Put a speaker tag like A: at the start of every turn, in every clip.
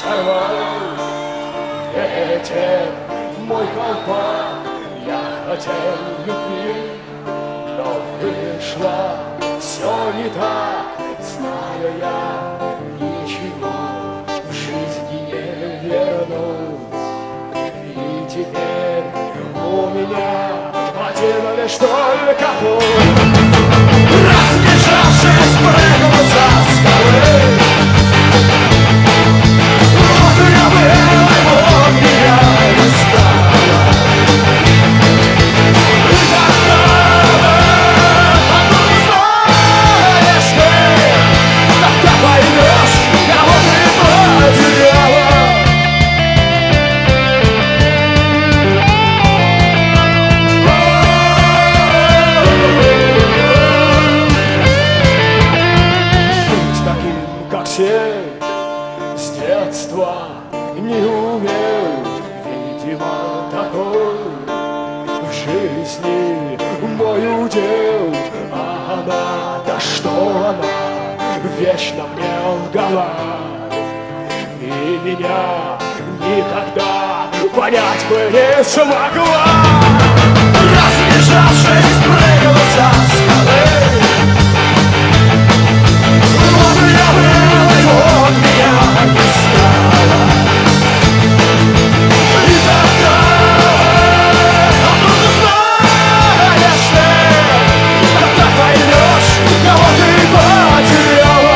A: сорвал ветер мой колпак. Я хотел любви, но вышло все не так. Знаю я, ничего в жизни не вернуть. И теперь у меня один лишь только путь. Разбежавшись, прыгнул со скалы. Вот я был, и вот меня не стало. И тогда откуда знаешь ты, когда поймешь, кого ты потеряла. Все с детства не умел, видимо, такой в жизни мой удел. А она, да что она, вечно мне лгала, и меня никогда понять бы не смогла. Разбежавшись, прыгнула со скалы. Вот я был, и вот меня не стало. И тогда откуда знаешь ты, когда поймешь, кого ты потеряла.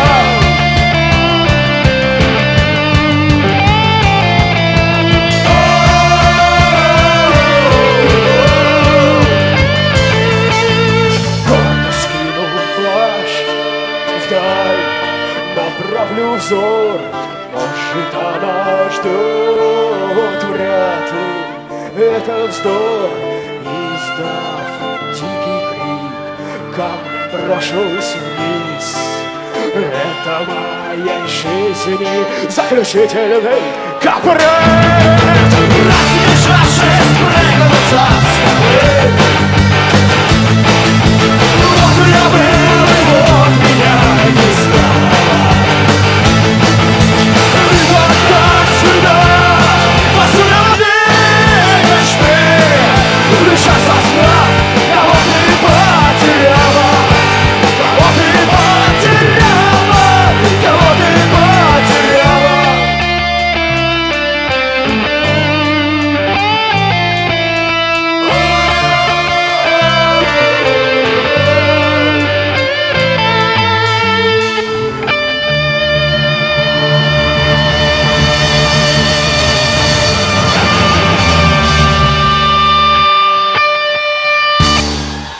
A: Гордо скинул плащ вдаль, направлю взор, может, она ждет, вряд ли это вздор. Издав дикий крик, камнем брошусь вниз. Это моей жизни заключительный капрет. Разбежавшись, прыгнул со скалы.